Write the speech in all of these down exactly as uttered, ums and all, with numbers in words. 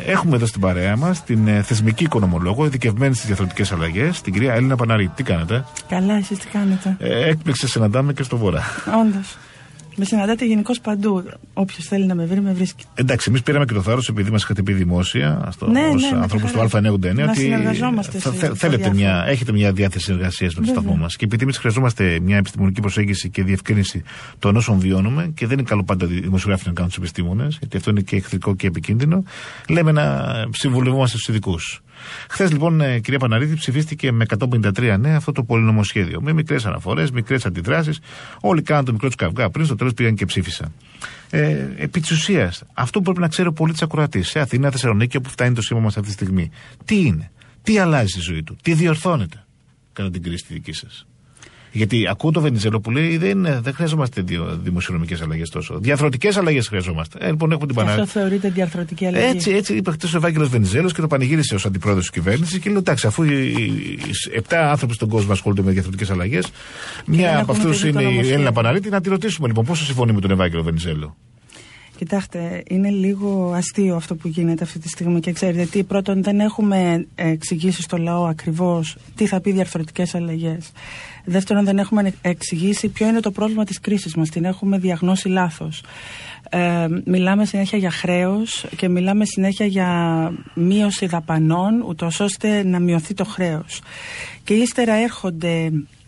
έχουμε εδώ στην παρέα μας την ε, θεσμική οικονομολόγο, ειδικευμένη στις διαθροτικές αλλαγές, την κυρία Έλληνα Παναρίτη. Τι κάνετε? Καλά, εσείς τι κάνετε? Ε, έκπληξη, συναντάμε και στο Βορρά. Όντως. Με συναντάτε γενικώς παντού. Όποιος θέλει να με βρει, με βρίσκει. Εντάξει, εμείς πήραμε και το θάρρος, επειδή μας είχατε πει δημόσια, στο, ναι, ως ναι, ανθρώπους του Α ενενήντα εννέα, ότι συνεργαζόμαστε. Θα, θέλετε μια, έχετε μια διάθεση συνεργασίας με το σταθμό μας. Και επειδή εμείς χρειαζόμαστε μια επιστημονική προσέγγιση και διευκρίνηση των όσων βιώνουμε, και δεν είναι καλό πάντα οι δημοσιογράφοι να κάνουν τους επιστήμονες, γιατί αυτό είναι και εχθρικό και επικίνδυνο, λέμε να συμβουλευόμαστε στους ειδικούς. Χθες λοιπόν, κυρία Παναρίτη, ψηφίστηκε με εκατόν πενήντα τρία ναι αυτό το πολυνομοσχέδιο. Με μικρές αναφορές, μικρές αντιδράσεις. Όλοι κάναν το μικρό του καυγά. Πριν στο τέλος πήγαν και ψήφισαν. Ε, επί της ουσίας, αυτό που πρέπει να ξέρει ο πολίτης ακροατής σε Αθήνα, Θεσσαλονίκη, όπου φτάνει το σήμα μας αυτή τη στιγμή. Τι είναι, τι αλλάζει στη ζωή του, τι διορθώνεται κατά την κρίση τη δική σας. Γιατί ακούω το Βενιζέλο που λέει δεν, δεν χρειαζόμαστε δημοσιονομικές αλλαγές τόσο. Διαρθρωτικές αλλαγές χρειαζόμαστε. Ε, λοιπόν, έχουμε την Παναρίτη. Αυτό θεωρείται διαρθρωτική αλλαγή. Έτσι, έτσι είπε χτες ο Ευάγγελος Βενιζέλος και το πανηγύρισε ως αντιπρόεδρος της κυβέρνησης και λέει: εντάξει, αφού οι επτά άνθρωποι στον κόσμο ασχολούνται με διαρθρωτικές αλλαγές, μια από αυτούς είναι η Έλληνα Παναρίτη, να τη ρωτήσουμε λοιπόν πόσο συμφωνεί με τον Ευάγγελο Βενιζέλο. Κοιτάξτε, είναι λίγο αστείο αυτό που γίνεται αυτή τη στιγμή και ξέρετε τι, πρώτον δεν έχουμε εξηγήσει στο λαό ακριβώς τι θα πει διαρθρωτικές αλλαγές. Δεύτερον, δεν έχουμε εξηγήσει ποιο είναι το πρόβλημα της κρίσης μας, την έχουμε διαγνώσει λάθος. Ε, μιλάμε συνέχεια για χρέος και μιλάμε συνέχεια για μείωση δαπανών, ούτως ώστε να μειωθεί το χρέος. Και ύστερα έρχονται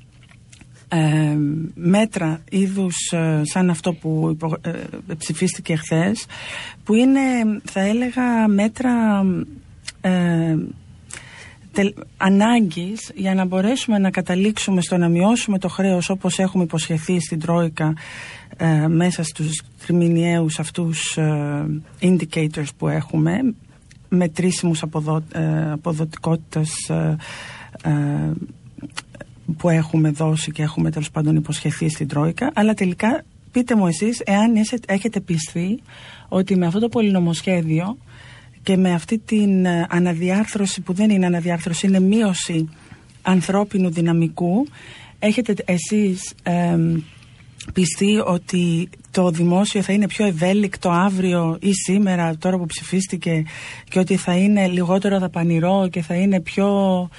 Ε, μέτρα είδους ε, σαν αυτό που υπο, ε, ψηφίστηκε χθες, που είναι, θα έλεγα, μέτρα ε, τε, ανάγκης για να μπορέσουμε να καταλήξουμε στο να μειώσουμε το χρέος όπως έχουμε υποσχεθεί στην Τρόικα ε, μέσα στους τριμηνιαίους αυτούς ε, indicators που έχουμε, μετρήσιμους αποδο, ε, αποδοτικότητας ε, ε, που έχουμε δώσει και έχουμε τέλος πάντων υποσχεθεί στην Τρόικα, αλλά τελικά πείτε μου εσείς εάν έχετε πιστεί ότι με αυτό το πολυνομοσχέδιο και με αυτή την αναδιάρθρωση που δεν είναι αναδιάρθρωση, είναι μείωση ανθρώπινου δυναμικού, έχετε εσείς ε, πιστεί ότι το δημόσιο θα είναι πιο ευέλικτο αύριο ή σήμερα, τώρα που ψηφίστηκε, και ότι θα είναι λιγότερο δαπανηρό και θα είναι πιο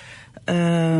ε,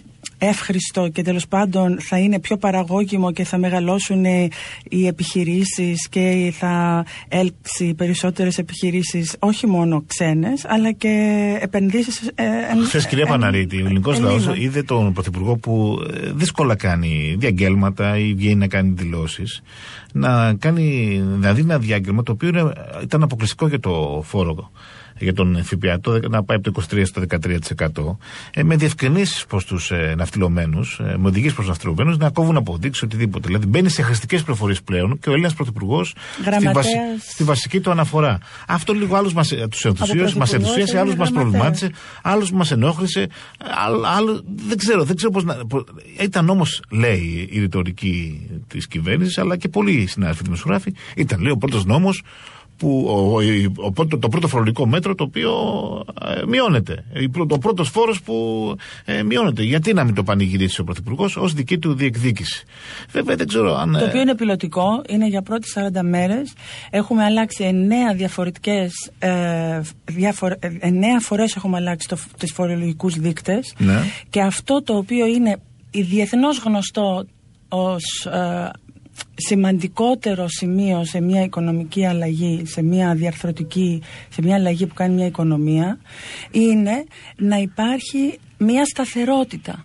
εύχριστο και τέλος πάντων θα είναι πιο παραγώγημο και θα μεγαλώσουν οι επιχειρήσεις και θα έλξει περισσότερες επιχειρήσεις, όχι μόνο ξένες, αλλά και επενδύσεις. Ε, Χθες, κυρία ε, Παναρίτη, ο ελληνικός λαός είδε τον Πρωθυπουργό που δύσκολα κάνει διαγγέλματα ή βγαίνει να κάνει δηλώσεις, να, κάνει, να δει ένα διάγγελμα το οποίο ήταν αποκλειστικό για το φόρο, για τον ΦΠΑ, να πάει από το είκοσι τρία στο δεκατρία τοις εκατό, ε, με διευκρινήσεις προς τους ε, ναυτιλωμένους, ε, με οδηγίες προς τους ναυτιλωμένους να κόβουν αποδείξεις, οτιδήποτε. Δηλαδή μπαίνει σε χρηστικές πληροφορίες πλέον και ο Έλληνας Πρωθυπουργός στη, βασι, στη βασική του αναφορά. Αυτό λίγο άλλους μας, τους ενθουσίασε, μας ενθουσίασε, άλλους μας προβλημάτισε, άλλους μας ενόχλησε, άλλο, άλλο, δεν ξέρω, δεν ξέρω πώς να. Πώς, ήταν όμως, λέει, η ρητορική της κυβέρνησης, αλλά και πολλοί συνάδελφοι δημοσιογράφοι, ήταν, λέει, ο πρώτος νόμος που ο, ο, ο, το, το πρώτο φορολογικό μέτρο το οποίο ε, μειώνεται. Ο πρώτος φόρος που ε, μειώνεται. Γιατί να μην το πανηγυρίσει ο Πρωθυπουργός ως δική του διεκδίκηση. Βέβαια δεν ξέρω αν. Το οποίο είναι πιλωτικό, είναι για πρώτες σαράντα μέρες. Έχουμε αλλάξει εννέα διαφορετικές. Ε, διαφορε, εννέα φορές έχουμε αλλάξει το, τις φορολογικούς δείκτες. Ναι. Και αυτό το οποίο είναι διεθνώς γνωστό ως. Ε, σημαντικότερο σημείο σε μια οικονομική αλλαγή, σε μια διαρθρωτική, σε μια αλλαγή που κάνει μια οικονομία, είναι να υπάρχει μια σταθερότητα.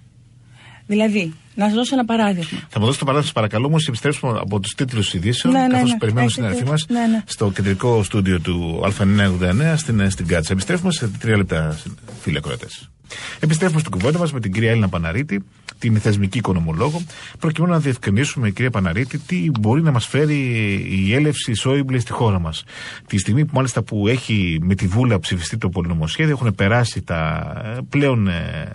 Δηλαδή, να σας δώσω ένα παράδειγμα. Θα μου δώσετε το παράδειγμα, σας παρακαλώ, όμως επιστρέψουμε από τους τίτλους ειδήσεων, ναι, ναι, καθώς ναι, περιμένουμε στην συναδελφοί μας ναι, ναι. στο κεντρικό στούντιο του Α ενενήντα εννέα στην, στην Κάτσα. Επιστρέφουμε σε τρία λεπτά, φίλοι ακροατές. Επιστρέφουμε στην κουβέντα μας με την κυρία Έλληνα Παναρίτη, την θεσμική οικονομολόγο, προκειμένου να διευκρινίσουμε, κυρία Παναρίτη, τι μπορεί να μας φέρει η έλευση Σόιμπλε στη χώρα μας. Τη στιγμή που μάλιστα που έχει με τη Βούλα ψηφιστεί το πολυνομοσχέδιο, έχουν περάσει τα πλέον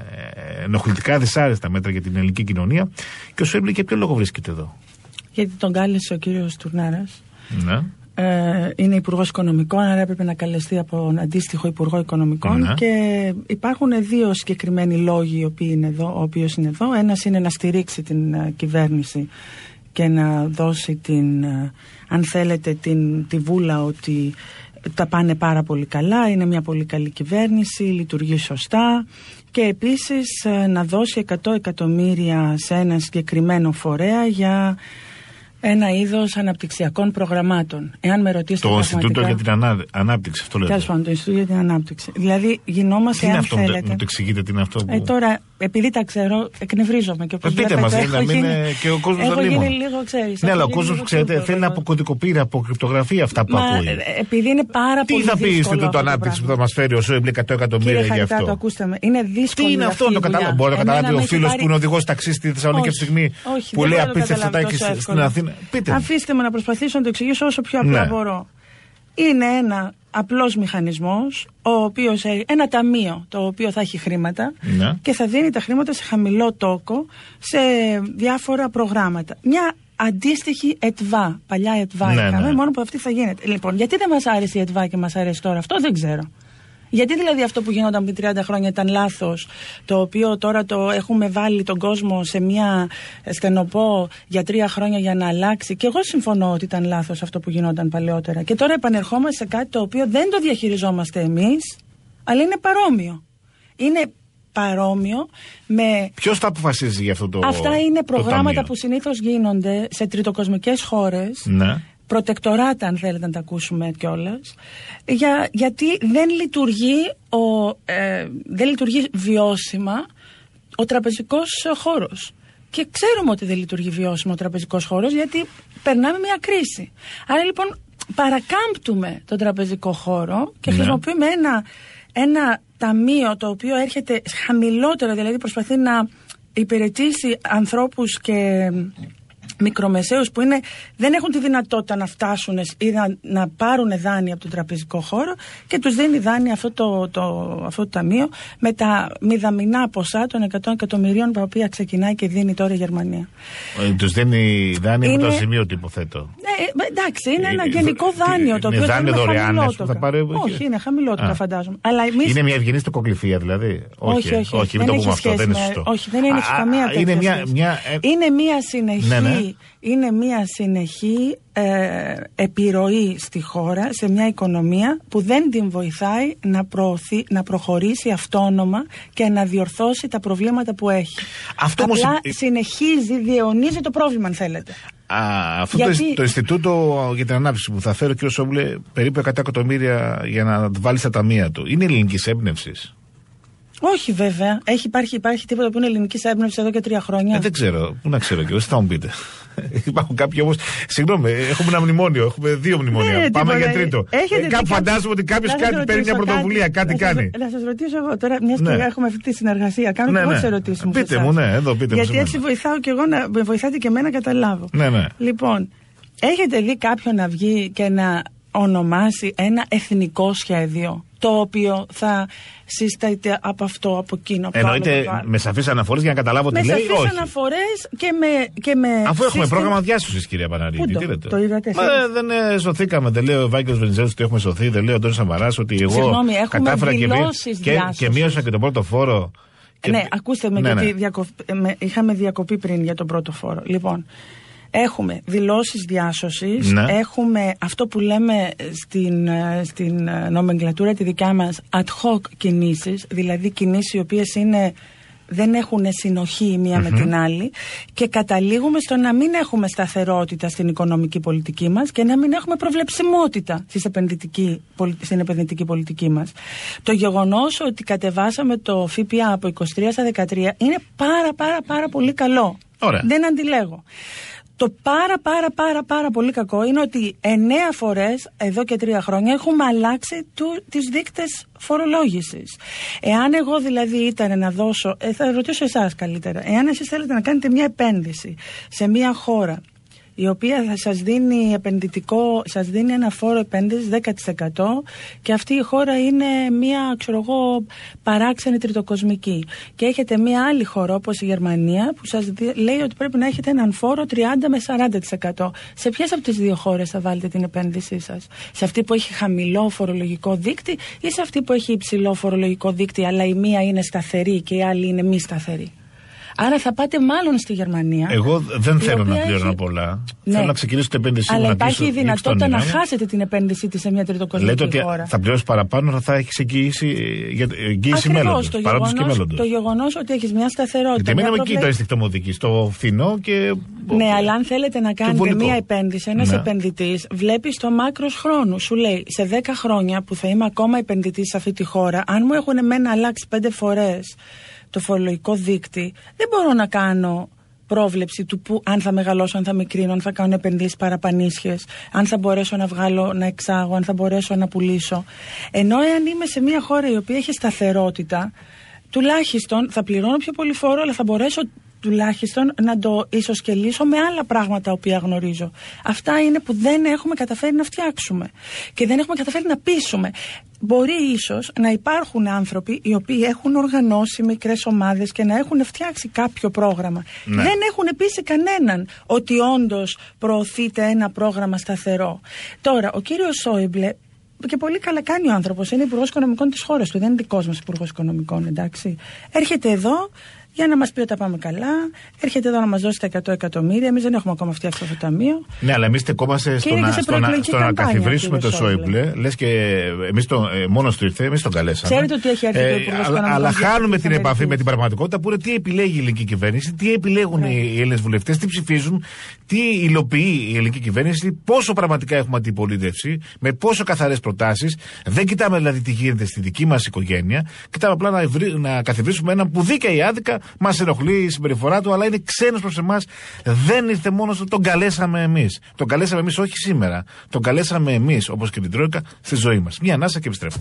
ενοχλητικά δυσάρεστα μέτρα για την ελληνική κοινωνία, και ο Σόιμπλε για ποιο λόγο βρίσκεται εδώ? Γιατί τον κάλεσε ο κύριος Τουρνάρας. Ναι. Ε, είναι υπουργός Οικονομικών, άρα έπρεπε να καλεστεί από αντίστοιχο υπουργό Οικονομικών. Ναι. Και υπάρχουν δύο συγκεκριμένοι λόγοι ο οποίος είναι εδώ. Ο οποίος είναι εδώ. Ένας είναι να στηρίξει την uh, κυβέρνηση και να δώσει την, uh, αν θέλετε, την, τη βούλα ότι τα πάνε πάρα πολύ καλά, είναι μια πολύ καλή κυβέρνηση, λειτουργεί σωστά και επίσης να δώσει εκατό εκατομμύρια σε ένα συγκεκριμένο φορέα για ένα είδος αναπτυξιακών προγραμμάτων. Εάν με ρωτήσετε. Το Ινστιτούτο για την ανά, Ανάπτυξη, αυτό λέτε. Τέλος πάντων, το Ινστιτούτο για την Ανάπτυξη. Δηλαδή, γινόμαστε. Τι είναι αν αυτό, θέλετε. μου το εξηγείτε, τι είναι αυτό που. Ε, τώρα, επειδή τα ξέρω, εκνευρίζομαι και όπως πείτε μας, να μην είναι και ο κόσμος έχω αλίμονο. γίνει λίγο, ξέρεις. Ναι, αλλά ο κόσμος, ξέρετε, θέλει να αποκωδικοποιεί, από κρυπτογραφία αυτά που Μα, ακούει. Επειδή είναι πάρα τι πολύ θα πει η Ινστιτούτο Ανάπτυξη που θα μας φέρει ο Σόιμπλε εκατό εκατομμύρια για αυτό. Το ακούστε με. Είναι δύσκολο. Τι είναι αυτό, το καταλάβω. Μπορεί να καταλάβει ο φίλος που είναι οδηγός ταξί στη Θεσσαλονίκη αυτή τη στιγμή που λέει απίστευτα και στην Αθήνα. Αφήστε με να προσπαθήσω να το εξηγήσω όσο πιο απλά ναι. μπορώ. Είναι ένα απλός μηχανισμός, ο οποίος, ένα ταμείο το οποίο θα έχει χρήματα ναι. και θα δίνει τα χρήματα σε χαμηλό τόκο σε διάφορα προγράμματα. Μια αντίστοιχη ΕΤΒΑ, παλιά ΕΤΒΑ ναι, είχαμε, ναι. μόνο που αυτή θα γίνεται. Λοιπόν, γιατί δεν μας άρεσε η ΕΤΒΑ και μας αρέσει τώρα, αυτό δεν ξέρω. Γιατί δηλαδή αυτό που γινόταν πριν τριάντα χρόνια ήταν λάθος, το οποίο τώρα το έχουμε βάλει τον κόσμο σε μια στενοπό για τρία χρόνια για να αλλάξει. Και εγώ συμφωνώ ότι ήταν λάθος αυτό που γινόταν παλαιότερα. Και τώρα επανερχόμαστε σε κάτι το οποίο δεν το διαχειριζόμαστε εμείς, αλλά είναι παρόμοιο. Είναι παρόμοιο με. Ποιος θα αποφασίζει για αυτό το. Αυτά είναι προγράμματα που συνήθως γίνονται σε τριτοκοσμικές χώρες. Ναι. Προτεκτοράτα, αν θέλετε να τα ακούσουμε κιόλας, για, γιατί δεν λειτουργεί, ο, ε, δεν λειτουργεί βιώσιμα ο τραπεζικός χώρος. Και ξέρουμε ότι δεν λειτουργεί βιώσιμα ο τραπεζικός χώρος, γιατί περνάμε μια κρίση. Άρα λοιπόν παρακάμπτουμε τον τραπεζικό χώρο και ναι. χρησιμοποιούμε ένα, ένα ταμείο το οποίο έρχεται χαμηλότερο, δηλαδή προσπαθεί να υπηρετήσει ανθρώπους και μικρομεσαίους που είναι, δεν έχουν τη δυνατότητα να φτάσουν ή να, να πάρουν δάνεια από τον τραπεζικό χώρο και τους δίνει δάνεια αυτό το, το, αυτό το ταμείο με τα μηδαμινά ποσά των εκατό εκατομμυρίων τα οποία ξεκινάει και δίνει τώρα η Γερμανία. Ε, τους δίνει δάνεια είναι... με το σημείο του υποθέτω. Ναι, εντάξει, είναι ένα γενικό δάνειο το οποίο είναι δάνειο δωρεάν, θα πάρει... Όχι, είναι χαμηλότερο φαντάζομαι. Αλλά εμείς... Είναι μια ευγενή στοκοκληφία δηλαδή. Όχι, όχι, όχι, όχι, μην το πούμε αυτό, δεν είναι σωστό. Όχι, δεν έχει καμία τέτοια. Είναι μια συνεχή. Είναι μια συνεχή ε, επιρροή στη χώρα, σε μια οικονομία που δεν την βοηθάει να, προωθεί, να προχωρήσει αυτόνομα και να διορθώσει τα προβλήματα που έχει. Αυτό Απλά όμως... συνεχίζει, διαιωνίζει το πρόβλημα αν θέλετε. Α, αυτό Γιατί... το, το Ινστιτούτο για την Ανάπτυξη που θα φέρει ο κ. Σόιμπλε περίπου εκατό εκατομμύρια για να βάλει στα ταμεία του, είναι ελληνικής έμπνευσης? Όχι βέβαια. Έχει, υπάρχει, υπάρχει τίποτα που είναι ελληνικής έμπνευσης εδώ και τρία χρόνια. Ε, δεν ξέρω. Πού να ξέρω και εγώ, θα μου πείτε. Υπάρχουν κάποιοι όμως. Συγγνώμη, έχουμε ένα μνημόνιο. Έχουμε δύο μνημόνια. Ναι, Πάμε τίποτα, για τρίτο. Ε, κάπου φαντάζομαι ότι κάποιος κάτι παίρνει μια πρωτοβουλία, κάτι, κάτι κάνει. Να σας ρωτήσω εγώ τώρα, μια και ναι. έχουμε αυτή τη συνεργασία. Κάνω ναι, και εγώ τις ερωτήσεις μου. Πείτε μου, ναι, εδώ πείτε μου. Γιατί έτσι βοηθάω και εγώ να με βοηθάτε και εμένα να καταλάβω. Ναι, ναι. Λοιπόν, έχετε δει κάποιον να βγει και να ονομάσει ένα εθνικό σχέδιο, το οποίο θα συσταείται από αυτό, από εκείνο. Εννοείται με σαφείς αναφορές για να καταλάβω τι λέει? Με σαφείς αναφορές και με, και με. Αφού έχουμε σύστημα... πρόγραμμα διάσωσης, κυρία Παναρίτη. Το, τι το είδατε εσείς? Μα δεν ε, σωθήκαμε. Δεν λέει ο Ευάγγελος Βενιζέλος ότι έχουμε σωθεί. Δεν λέει ο Αντώνης Σαμαράς ότι εγώ Συγγνώμη, κατάφερα και, και, και μείωσα και τον πρώτο φόρο. Και... Ναι, ακούστε με, ναι, γιατί ναι. Διακοπ... με, είχαμε διακοπή πριν για τον πρώτο φόρο. Λοιπόν. Έχουμε δηλώσεις διάσωσης, ναι. Έχουμε αυτό που λέμε στην, στην νομεγκλατούρα τη δικιά μας ad hoc κινήσεις, δηλαδή κινήσεις οι οποίες είναι, δεν έχουν συνοχή η μία mm-hmm. με την άλλη και καταλήγουμε στο να μην έχουμε σταθερότητα στην οικονομική πολιτική μας και να μην έχουμε προβλεψιμότητα στην επενδυτική πολιτική μας. Το γεγονός ότι κατεβάσαμε το ΦΠΑ από είκοσι τρία στα δεκατρία είναι πάρα πάρα πάρα πολύ καλό. Ωραία. Δεν αντιλέγω. Το πάρα πάρα πάρα πάρα πολύ κακό είναι ότι εννέα φορές εδώ και τρία χρόνια έχουμε αλλάξει του, τις δείκτες φορολόγησης. Εάν εγώ δηλαδή ήταν να δώσω, ε, θα ρωτήσω εσάς καλύτερα, εάν εσείς θέλετε να κάνετε μια επένδυση σε μια χώρα η οποία θα σας δίνει επενδυτικό, σας δίνει ένα φόρο επένδυσης δέκα τοις εκατό και αυτή η χώρα είναι μια, ξέρω εγώ, παράξενη τριτοκοσμική. Και έχετε μια άλλη χώρα όπως η Γερμανία που σας λέει ότι πρέπει να έχετε έναν φόρο τριάντα με σαράντα τοις εκατό. Σε ποιες από τις δύο χώρες θα βάλετε την επένδυσή σας? Σε αυτή που έχει χαμηλό φορολογικό δείκτη ή σε αυτή που έχει υψηλό φορολογικό δείκτη αλλά η μία είναι σταθερή και η άλλη είναι μη σταθερή? Άρα θα πάτε μάλλον στη Γερμανία. Εγώ δεν θέλω να πληρώνω έχει... πολλά. Ναι. Θέλω να ξεκινήσω την επένδυσή μου. Αλλά υπάρχει η δυνατότητα να χάσετε την επένδυσή τη σε μια τριτοκοσμική χώρα. Λέτε ότι θα πληρώσει παραπάνω, θα έχει εγγύηση, εγγύηση μέλλοντος. Το γεγονός ότι έχει μια σταθερότητα. Γιατί μένουμε εκεί το αισθηκτομοδική, στο φθηνό και. Ναι, αλλά αν θέλετε να κάνετε μια επένδυση, ένας ναι. επενδυτής βλέπει στο μάκρος χρόνου. Σου λέει σε δέκα χρόνια που θα είμαι ακόμα επενδυτής σε αυτή τη χώρα, αν μου έχουν εμένα αλλάξει πέντε φορές το φορολογικό δίκτυ, δεν μπορώ να κάνω πρόβλεψη του που, αν θα μεγαλώσω, αν θα μικρύνω, αν θα κάνω επενδύσεις παραπανίσχες, αν θα μπορέσω να βγάλω, να εξάγω, αν θα μπορέσω να πουλήσω. Ενώ εάν είμαι σε μια χώρα η οποία έχει σταθερότητα, τουλάχιστον θα πληρώνω πιο πολύ φόρο, αλλά θα μπορέσω τουλάχιστον να το ισοσκελίσω με άλλα πράγματα οποία γνωρίζω. Αυτά είναι που δεν έχουμε καταφέρει να φτιάξουμε και δεν έχουμε καταφέρει να πείσουμε. Μπορεί ίσως να υπάρχουν άνθρωποι οι οποίοι έχουν οργανώσει μικρές ομάδες και να έχουν φτιάξει κάποιο πρόγραμμα. Ναι. Δεν έχουν πείσει κανέναν ότι όντως προωθείται ένα πρόγραμμα σταθερό. Τώρα, ο κύριος Σόιμπλε, και πολύ καλά κάνει ο άνθρωπος, είναι υπουργός οικονομικών της χώρας του, δεν είναι δικός μας υπουργός οικονομικών, εντάξει. Έρχεται εδώ για να μας πει ότι τα πάμε καλά, έρχεται εδώ να μας δώσει τα εκατό εκατομμύρια. Εμείς δεν έχουμε ακόμα φτιάξει αυτό το ταμείο. Ναι, αλλά εμείς στεκόμαστε στο να, στο να, στο να καθιβρίσουμε το Σόιμπλε. Λες και εμείς το, ε, μόνος του ήρθε, εμείς τον καλέσαμε. Ξέρετε ότι έχει έρθει ε, ο υπουργός αλλά, αλλά χάνουμε την επαφή με την πραγματικότητα που είναι τι επιλέγει η ελληνική κυβέρνηση, τι επιλέγουν ναι. οι Έλληνες βουλευτές, τι ψηφίζουν, τι υλοποιεί η ελληνική κυβέρνηση, πόσο πραγματικά έχουμε αντιπολίτευση, με πόσο καθαρές προτάσεις. Δεν κοιτάμε δηλαδή τι γίνεται στη δική μας οικογένεια. Κοιτάμε απλά να, ευρύ, να καθιβρίσουμε έναν που δίκαια ή άδικα μας ενοχλεί η συμπεριφορά του, αλλά είναι ξένος προς εμάς. Δεν ήρθε μόνος του, τον καλέσαμε εμείς. Τον καλέσαμε εμείς, όχι σήμερα. Τον καλέσαμε εμείς, όπως και την Τρόικα, στη ζωή μας. Μια ανάσα και επιστρέφουμε.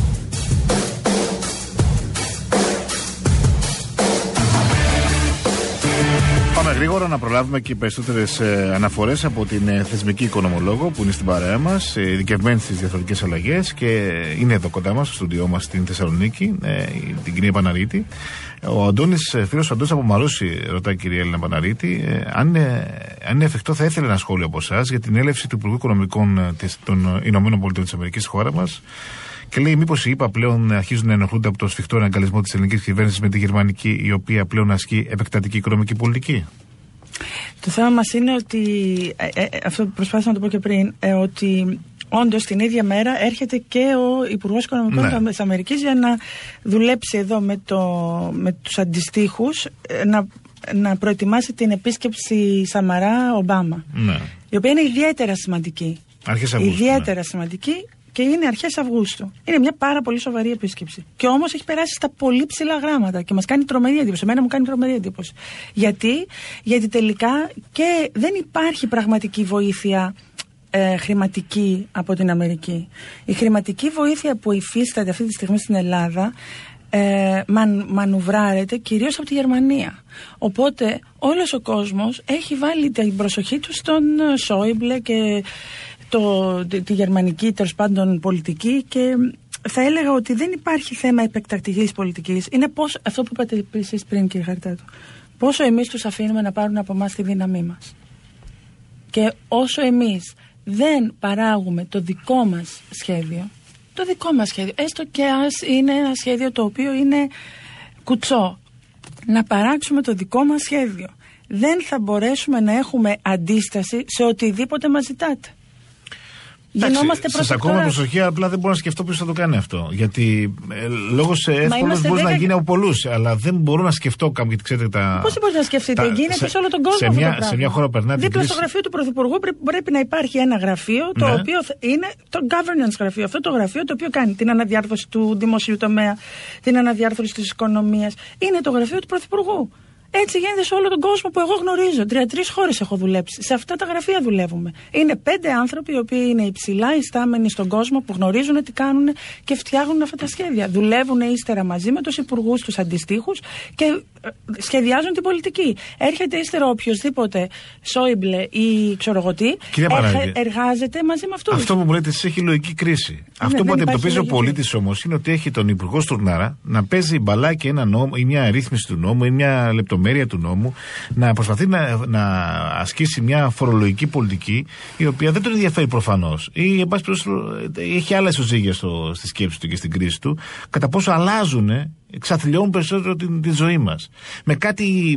Πάμε γρήγορα να προλάβουμε και περισσότερες ε, αναφορές από την ε, θεσμική οικονομολόγο που είναι στην παρέα μας, ε, ειδικευμένη στις διαφορετικές αλλαγές και είναι εδώ κοντά μας, στο στούντιό μας στην Θεσσαλονίκη, ε, την κυρία Παναρίτη. Ο Αντώνης, φίλος Αντώνης από Μαρούσι, ρωτάει η κυρία Έλληνα Παναρίτη, ε, αν, είναι, αν είναι εφικτό, θα ήθελε ένα σχόλιο από εσάς για την έλευση του Υπουργού Οικονομικών ε, των Ηνωμένων Πολιτειών της Αμερικής στη χώρα μας. Και λέει, μήπως οι ΗΠΑ πλέον αρχίζουν να ενοχλούνται από το σφιχτό αναγκαλισμό της ελληνικής κυβέρνησης με τη γερμανική, η οποία πλέον ασκεί επεκτατική οικονομική πολιτική. Το θέμα μας είναι ότι, ε, ε, αυτό που προσπάθησα να το πω και πριν, ε, ότι όντως την ίδια μέρα έρχεται και ο Υπουργός Οικονομικών ναι. της Αμερικής για να δουλέψει εδώ με, το, με τους αντιστοίχους, ε, να, να προετοιμάσει την επίσκεψη Σαμαρά-Ομπάμα, ναι. η οποία είναι ιδιαίτερα σημαντική. Αρχές Αυγούστου. Ιδιαίτερα ναι. σημαντική. Και είναι αρχές Αυγούστου. Είναι μια πάρα πολύ σοβαρή επίσκεψη. Και όμως έχει περάσει στα πολύ ψηλά γράμματα και μας κάνει τρομερή εντύπωση. Εμένα μου κάνει τρομερή εντύπωση. Γιατί, Γιατί τελικά και δεν υπάρχει πραγματική βοήθεια ε, χρηματική από την Αμερική. Η χρηματική βοήθεια που υφίσταται αυτή τη στιγμή στην Ελλάδα ε, μαν, μανουβράρεται κυρίως από τη Γερμανία. Οπότε όλος ο κόσμος έχει βάλει την προσοχή του στον Σόιμπλε και Το, τη, τη γερμανική τέλος πάντων πολιτική, και θα έλεγα ότι δεν υπάρχει θέμα επεκτακτικής πολιτικής. Είναι πώς, αυτό που είπατε εσείς πριν, κύριε Χαρτάτο, πόσο εμείς τους αφήνουμε να πάρουν από εμάς τη δύναμή μας. Και όσο εμείς δεν παράγουμε το δικό μας σχέδιο, το δικό μας σχέδιο, έστω και ας είναι ένα σχέδιο το οποίο είναι κουτσό, να παράξουμε το δικό μας σχέδιο, δεν θα μπορέσουμε να έχουμε αντίσταση σε οτιδήποτε μας ζητάτε. Σας ακούω με προσοχή, απλά δεν μπορώ να σκεφτώ ποιος θα το κάνει αυτό. Γιατί ε, λόγος εύκολος μπορεί να γίνει από πολλούς, αλλά δεν μπορώ να σκεφτώ κάποιον, γιατί ξέρετε τα. Πώς μπορεί να σκεφτείτε, γίνεται σε, σε όλο τον κόσμο. Σε αυτό μια, το σε μια χώρα περνά την δίπλα στο γραφείο του Πρωθυπουργού πρέπει, πρέπει να υπάρχει ένα γραφείο, το ναι. οποίο είναι το governance γραφείο. Αυτό το γραφείο το οποίο κάνει την αναδιάρθρωση του δημοσίου τομέα, την αναδιάρθρωση της οικονομίας. Είναι το γραφείο του Πρωθυπουργού. Έτσι γίνεται σε όλο τον κόσμο που εγώ γνωρίζω. Τρεις χώρες έχω δουλέψει. Σε αυτά τα γραφεία δουλεύουμε. Είναι πέντε άνθρωποι οι οποίοι είναι υψηλά ιστάμενοι στον κόσμο, που γνωρίζουν τι κάνουν και φτιάχνουν αυτά τα σχέδια. Δουλεύουν ύστερα μαζί με τους υπουργούς, τους αντιστοίχους και σχεδιάζουν την πολιτική. Έρχεται ύστερα οποιοδήποτε Σόιμπλε ή ξέρω εγώ τι, εργάζεται μαζί με αυτούς. Αυτό που μου λέτε εσείς έχει λογική κρίση. Ναι, αυτό που αντιμετωπίζει ο πολίτης όμως είναι ότι έχει τον υπουργό Στουρνάρα να παίζει μπαλάκι ένα νόμο ή μια ρύθμιση του νόμου ή μια λεπτομέρεια λεπτομέρεια του νόμου να προσπαθεί να, να ασκήσει μια φορολογική πολιτική η οποία δεν τον ενδιαφέρει προφανώς ή εν πάση περιπτώσει έχει άλλα ισοζύγια στη σκέψη του και στην κρίση του, κατά πόσο αλλάζουν, εξαθλιώνουν περισσότερο την, την ζωή μας. Με κάτι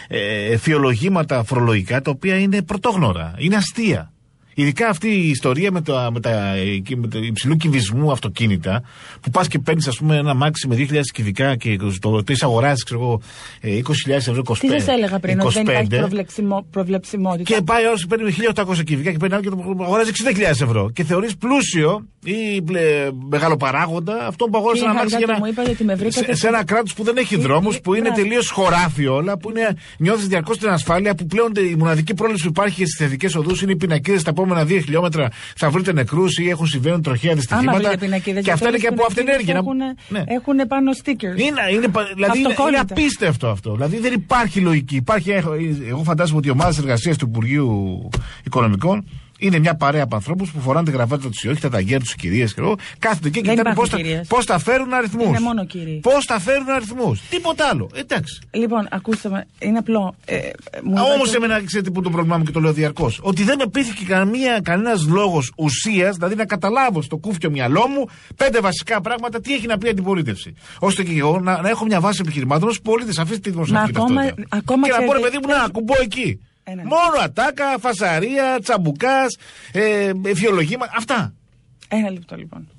ε, θεολογήματα φορολογικά τα οποία είναι πρωτόγνωρα, είναι αστεία. Ειδικά αυτή η ιστορία με, το, με, τα, με το υψηλού κυβισμού αυτοκίνητα, που πας και παίρνεις, ας πούμε, ένα μάξι με δύο χιλιάδες κυβικά και το τι αγοράζεις, ξέρω εγώ, είκοσι χιλιάδες ευρώ, είκοσι πέντε. Τι σας έλεγα πριν, ότι δεν υπάρχει προβλεψιμο, προβλεψιμότητα. Και πάει όλος παίρνει χίλια οκτακόσια κυβικά και παίρνει άλλο και το αγοράζει εξήντα χιλιάδες ευρώ. Και θεωρείς πλούσιο ή πλε, μεγάλο παράγοντα αυτό που αγόρασε ένα μάξι για να, σε, σε ένα κράτος που δεν έχει δρόμους, που είναι τελείως χωράφι όλα, που είναι, νιώθεις διαρκώς την ασφάλεια, που πλέον η μοναδική πρόληψη που υπάρχει στις εθνικές οδούς είναι οι πινακίδες τα επόμενα δύο χιλιόμετρα θα βρείτε νεκρούς ή έχουν συμβαίνουν τροχαία δυστυχήματα. Και αυτά είναι και από αυτενέργεια. Έχουν, ναι. έχουν πάνω stickers. Είναι, είναι, δηλαδή είναι, είναι απίστευτο αυτό. Δηλαδή δεν υπάρχει λογική. Υπάρχει, εγώ φαντάζομαι ότι η ομάδα εργασίας του Υπουργείου Οικονομικών είναι μια παρέα από ανθρώπους που φοράνε τη γραβάτα τους ή όχι, τα ταγέρ τους, οι κυρίες και εγώ, κάθονται και κοιτάνε πώς, πώς θα φέρουν αριθμούς. Είναι μόνο κύριοι. Πώς θα φέρουν αριθμούς. Τίποτα άλλο. Εντάξει. Λοιπόν, ακούστε με, είναι απλό. Ε, Όμως το... εμένα ξέρετε που το πρόβλημά μου και το λέω διαρκώς. Ότι δεν με πείθηκε καμία, κανένας λόγος ουσίας, δηλαδή να καταλάβω στο κούφιο μυαλό μου πέντε βασικά πράγματα τι έχει να πει η αντιπολίτευση. Ώστε και εγώ να, να έχω μια βάση επιχειρημάτων ως πολίτης, αφήστε τη δημοσιογραφική ταυτότητα. Και να πω ρε παιδί μου, να ακουμπώ εκεί. Ένα. Μόνο ατάκα, φασαρία, τσαμπουκάς, ε, εφιολογήμα, αυτά. Ένα λεπτό λοιπόν.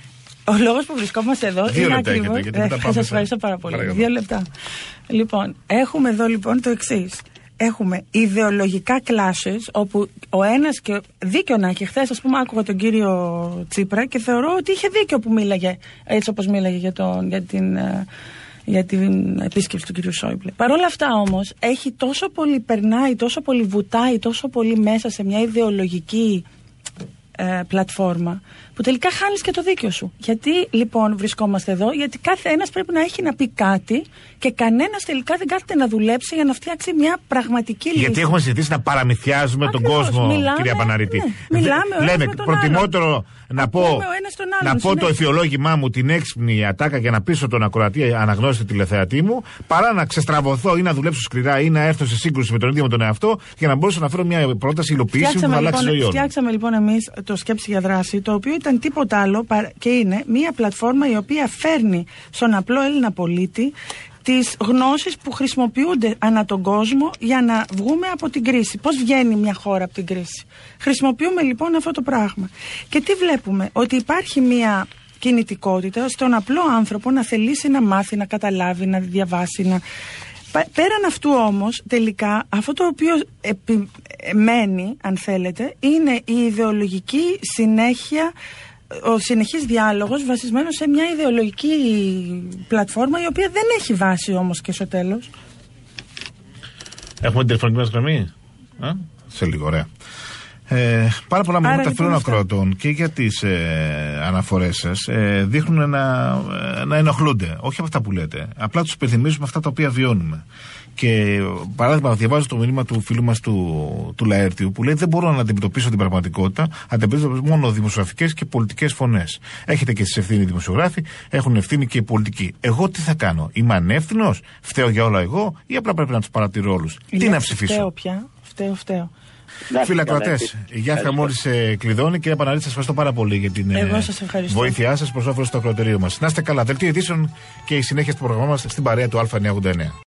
Ο λόγος που βρισκόμαστε εδώ Δύο είναι λεπτά ακριβώς. Έχετε, ε, σας ευχαριστώ πάρα πολύ. Παρακαλώ. Δύο λεπτά. Λοιπόν, έχουμε εδώ λοιπόν το εξής. Έχουμε ιδεολογικά clashes, όπου ο ένας και δίκιο να έχει. Χθες, ας πούμε, άκουγα τον κύριο Τσίπρα και θεωρώ ότι είχε δίκιο που μίλαγε έτσι όπως μίλαγε για, τον, για την. για την επίσκεψη του κ. Σόιμπλε. Παρ' όλα αυτά όμως έχει τόσο πολύ, περνάει, τόσο πολύ βουτάει, τόσο πολύ μέσα σε μια ιδεολογική ε, πλατφόρμα που τελικά χάνεις και το δίκιο σου. Γιατί λοιπόν βρισκόμαστε εδώ? Γιατί κάθε ένας πρέπει να έχει να πει κάτι και κανένας τελικά δεν κάθεται να δουλέψει για να φτιάξει μια πραγματική λύση. Γιατί έχουμε συζητήσει να παραμυθιάζουμε Ακριβώς. τον κόσμο, μιλάμε, κυρία Παναρίτη. Ναι, μιλάμε ο Λέμε, με τον προτιμότερο να πω, να πω το εφιολόγημά μου, την έξυπνη ατάκα για να πείσω τον ακροατή αναγνώρισε τηλεθεατή μου, παρά να ξεστραβωθώ ή να δουλέψω σκληρά ή να έρθω σε σύγκρουση με τον ίδιο με τον εαυτό για να μπορέσω να φέρω μια πρόταση υλοποιήσιμη που θα αλλάξει ζωή όλων. Φτιάξαμε λοιπόν εμείς το Σκέψη για Δράση, το οποίο ήταν τίποτα άλλο και είναι μια πλατφόρμα η οποία φέρνει στον απλό Έλληνα πολίτη τις γνώσεις που χρησιμοποιούνται ανά τον κόσμο για να βγούμε από την κρίση. Πώς βγαίνει μια χώρα από την κρίση? Χρησιμοποιούμε λοιπόν αυτό το πράγμα. Και τι βλέπουμε? Ότι υπάρχει μια κινητικότητα στον απλό άνθρωπο να θελήσει να μάθει, να καταλάβει, να διαβάσει. Να... Πέραν αυτού όμως, τελικά, αυτό το οποίο επιμένει, αν θέλετε, είναι η ιδεολογική συνέχεια, ο συνεχής διάλογος βασισμένος σε μια ιδεολογική πλατφόρμα η οποία δεν έχει βάση όμως και στο τέλος. Έχουμε την τηλεφωνική μας γραμμή? Α, σε λίγο, ωραία. Ε, πάρα πολλά μηνύματα φίλων ακροατών και για τις ε, αναφορές σας ε, δείχνουν να, ε, να ενοχλούνται. Όχι από αυτά που λέτε. Απλά τους υπενθυμίζουμε αυτά τα οποία βιώνουμε. Και παράδειγμα, διαβάζω το μήνυμα του φίλου μας του, του Λαέρτιου που λέει: δεν μπορώ να αντιμετωπίσω την πραγματικότητα, αντιμετωπίζω μόνο δημοσιογραφικές και πολιτικές φωνές. Έχετε και εσείς ευθύνη οι δημοσιογράφοι, έχουν ευθύνη και οι πολιτικοί. Εγώ τι θα κάνω? Είμαι ανεύθυνος? Φταίω για όλα εγώ? Ή απλά πρέπει να τους παρατηρώ όλους? Τι να ψηφίσω? Φταίω πια. Φταίω, φταίω. Φίλοι ακροατές, η Γιάφκα μόλις ε, κλειδώνει. Κύριε Παναρίτη, σας ευχαριστώ πάρα πολύ για την ε, βοήθειά σας προς όφελος του ακροατηρίου μας. Να είστε καλά. Δελτίο ειδήσεων και η συνέχεια του προγράμματος στην παρέα του Α εννιακόσια ογδόντα εννέα.